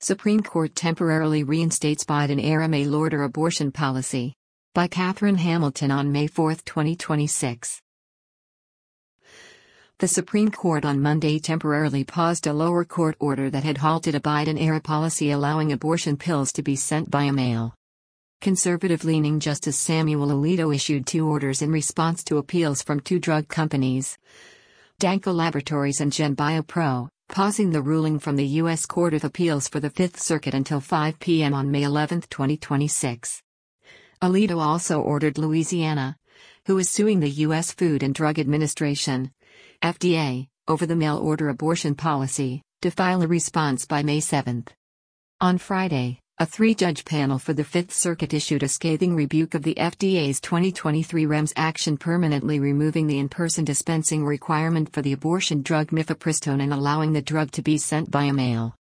Supreme Court temporarily reinstates Biden-era mail-order abortion policy. By Catherine Hamilton on May 4, 2026. The Supreme Court on Monday temporarily paused a lower court order that had halted a Biden-era policy allowing abortion pills to be sent by mail. Conservative-leaning Justice Samuel Alito issued 2 orders in response to appeals from 2 drug companies, Danco Laboratories and GenBioPro, pausing the ruling from the U.S. Court of Appeals for the Fifth Circuit until 5 p.m. on May 11, 2026. Alito also ordered Louisiana, who is suing the U.S. Food and Drug Administration, FDA, over the mail-order abortion policy, to file a response by May 7. On Friday, a 3-judge panel for the Fifth Circuit issued a scathing rebuke of the FDA's 2023 REMS action permanently removing the in-person dispensing requirement for the abortion drug mifepristone and allowing the drug to be sent by mail.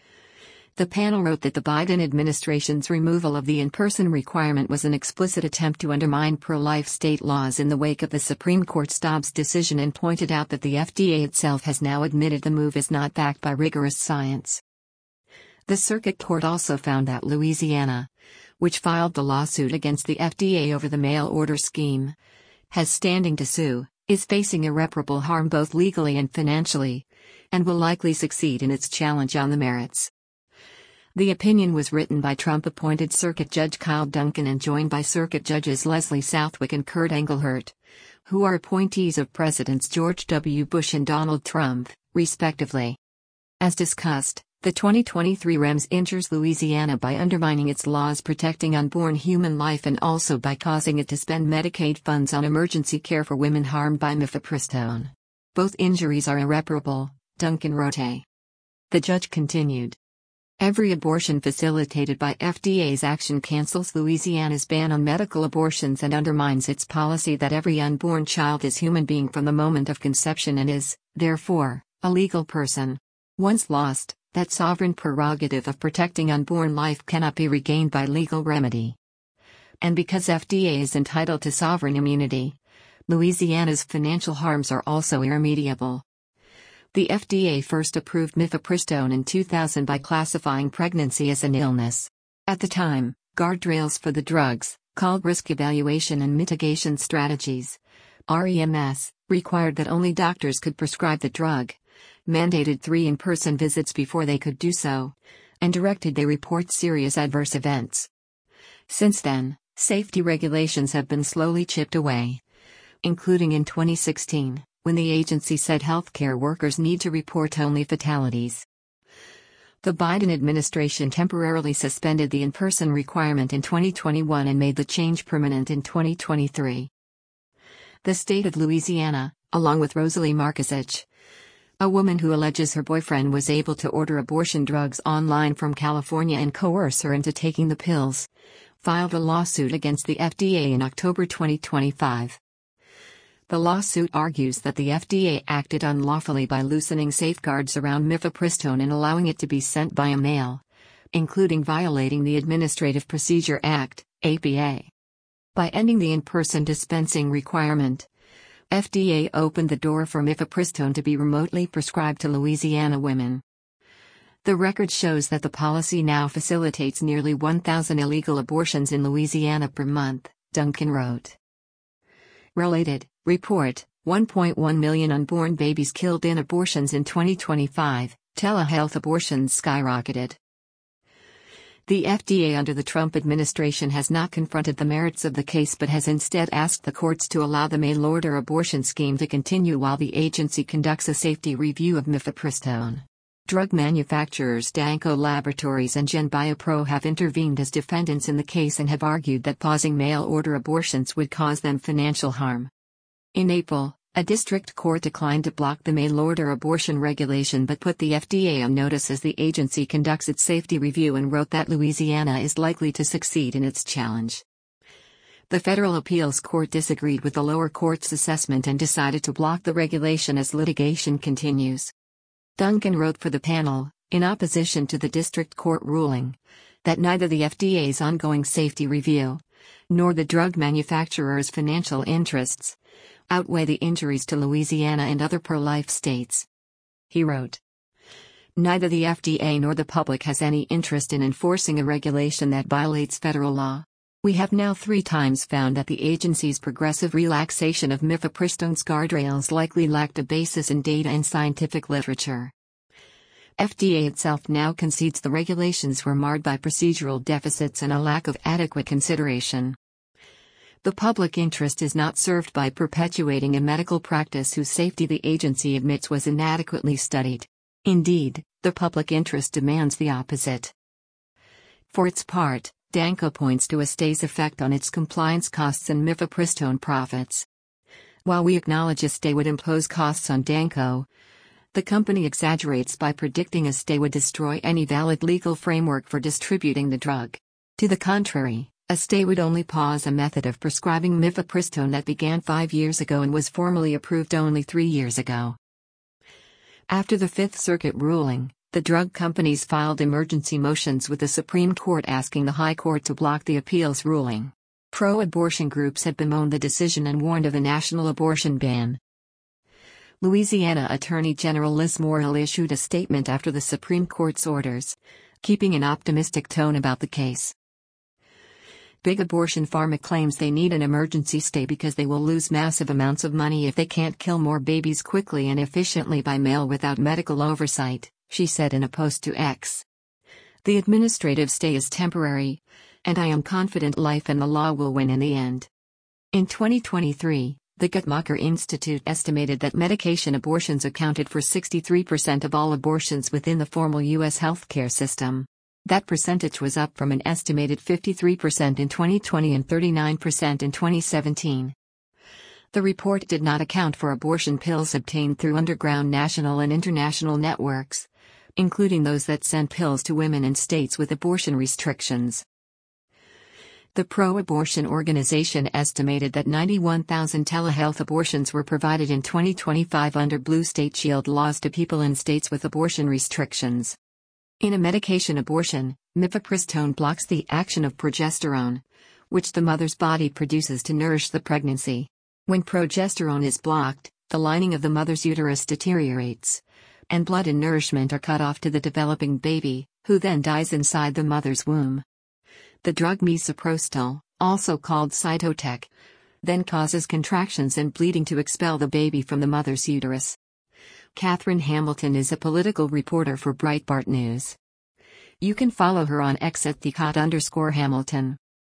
The panel wrote that the Biden administration's removal of the in-person requirement was an explicit attempt to undermine pro-life state laws in the wake of the Supreme Court's Dobbs decision and pointed out that the FDA itself has now admitted the move is not backed by rigorous science. The Circuit Court also found that Louisiana, which filed the lawsuit against the FDA over the mail-order scheme, has standing to sue, is facing irreparable harm both legally and financially, and will likely succeed in its challenge on the merits. The opinion was written by Trump-appointed Circuit Judge Kyle Duncan and joined by Circuit Judges Leslie Southwick and Kurt Engelhart, who are appointees of Presidents George W. Bush and Donald Trump, respectively. As discussed, the 2023 REMS injures Louisiana by undermining its laws protecting unborn human life and also by causing it to spend Medicaid funds on emergency care for women harmed by mifepristone. Both injuries are irreparable, Duncan wrote. The judge continued. Every abortion facilitated by FDA's action cancels Louisiana's ban on medical abortions and undermines its policy that every unborn child is human being from the moment of conception and is, therefore, a legal person. Once lost, that sovereign prerogative of protecting unborn life cannot be regained by legal remedy. And because FDA is entitled to sovereign immunity, Louisiana's financial harms are also irremediable. The FDA first approved mifepristone in 2000 by classifying pregnancy as an illness. At the time, guardrails for the drugs, called Risk Evaluation and Mitigation Strategies, REMS, required that only doctors could prescribe the drug, mandated 3 in-person visits before they could do so, and directed they report serious adverse events. Since then, safety regulations have been slowly chipped away, including in 2016, when the agency said healthcare workers need to report only fatalities. The Biden administration temporarily suspended the in-person requirement in 2021 and made the change permanent in 2023. The state of Louisiana, along with Rosalie Markosich, a woman who alleges her boyfriend was able to order abortion drugs online from California and coerce her into taking the pills, filed a lawsuit against the FDA in October 2025. The lawsuit argues that the FDA acted unlawfully by loosening safeguards around mifepristone and allowing it to be sent by mail, including violating the Administrative Procedure Act, APA. By ending the in-person dispensing requirement, FDA opened the door for mifepristone to be remotely prescribed to Louisiana women. The record shows that the policy now facilitates nearly 1,000 illegal abortions in Louisiana per month, Duncan wrote. Related, report, 1.1 million unborn babies killed in abortions in 2025, telehealth abortions skyrocketed. The FDA under the Trump administration has not confronted the merits of the case but has instead asked the courts to allow the mail-order abortion scheme to continue while the agency conducts a safety review of mifepristone. Drug manufacturers Danco Laboratories and GenBioPro have intervened as defendants in the case and have argued that pausing mail-order abortions would cause them financial harm. In April, a district court declined to block the mail-order abortion regulation but put the FDA on notice as the agency conducts its safety review and wrote that Louisiana is likely to succeed in its challenge. The Federal Appeals Court disagreed with the lower court's assessment and decided to block the regulation as litigation continues. Duncan wrote for the panel, in opposition to the district court ruling, that neither the FDA's ongoing safety review, nor the drug manufacturer's financial interests, outweigh the injuries to Louisiana and other pro-life states. He wrote, Neither the FDA nor the public has any interest in enforcing a regulation that violates federal law. We have now 3 times found that the agency's progressive relaxation of mifepristone's guardrails likely lacked a basis in data and scientific literature. FDA itself now concedes the regulations were marred by procedural deficits and a lack of adequate consideration. The public interest is not served by perpetuating a medical practice whose safety the agency admits was inadequately studied. Indeed, the public interest demands the opposite. For its part, Danco points to a stay's effect on its compliance costs and mifepristone profits. While we acknowledge a stay would impose costs on Danco, the company exaggerates by predicting a stay would destroy any valid legal framework for distributing the drug. To the contrary, a stay would only pause a method of prescribing mifepristone that began 5 years ago and was formally approved only 3 years ago. After the Fifth Circuit ruling, the drug companies filed emergency motions with the Supreme Court asking the High Court to block the appeals ruling. Pro-abortion groups had bemoaned the decision and warned of a national abortion ban. Louisiana Attorney General Liz Morial issued a statement after the Supreme Court's orders, keeping an optimistic tone about the case. Big abortion pharma claims they need an emergency stay because they will lose massive amounts of money if they can't kill more babies quickly and efficiently by mail without medical oversight, she said in a post to X. The administrative stay is temporary, and I am confident life and the law will win in the end. In 2023, the Guttmacher Institute estimated that medication abortions accounted for 63% of all abortions within the formal U.S. healthcare system. That percentage was up from an estimated 53% in 2020 and 39% in 2017. The report did not account for abortion pills obtained through underground national and international networks, including those that sent pills to women in states with abortion restrictions. The pro-abortion organization estimated that 91,000 telehealth abortions were provided in 2025 under Blue State Shield laws to people in states with abortion restrictions. In a medication abortion, mifepristone blocks the action of progesterone, which the mother's body produces to nourish the pregnancy. When progesterone is blocked, the lining of the mother's uterus deteriorates, and blood and nourishment are cut off to the developing baby, who then dies inside the mother's womb. The drug misoprostol, also called Cytotec, then causes contractions and bleeding to expel the baby from the mother's uterus. Catherine Hamilton is a political reporter for Breitbart News. You can follow her on X at @thecot_Hamilton.